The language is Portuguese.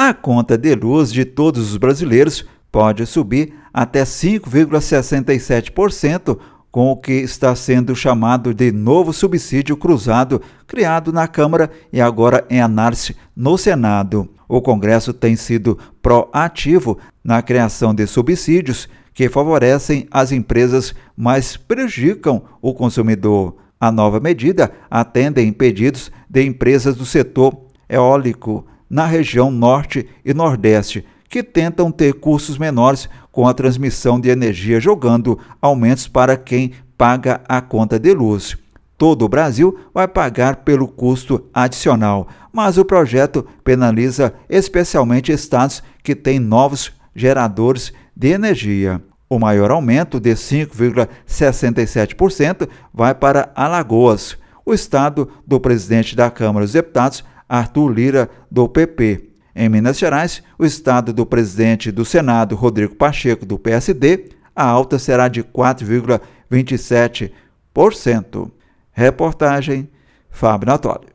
A conta de luz de todos os brasileiros pode subir até 5,67%, com o que está sendo chamado de novo subsídio cruzado, criado na Câmara e agora em análise no Senado. O Congresso tem sido proativo na criação de subsídios que favorecem as empresas, mas prejudicam o consumidor. A nova medida atende pedidos de empresas do setor eólico na região Norte e Nordeste, que tentam ter custos menores com a transmissão de energia, jogando aumentos para quem paga a conta de luz. Todo o Brasil vai pagar pelo custo adicional, mas o projeto penaliza especialmente estados que têm novos geradores de energia. O maior aumento, de 5,67%, vai para Alagoas, o estado do presidente da Câmara dos Deputados, Arthur Lira, do PP. Em Minas Gerais, o estado do presidente do Senado, Rodrigo Pacheco, do PSD, a alta será de 4,27%. Reportagem Fábio Natoli.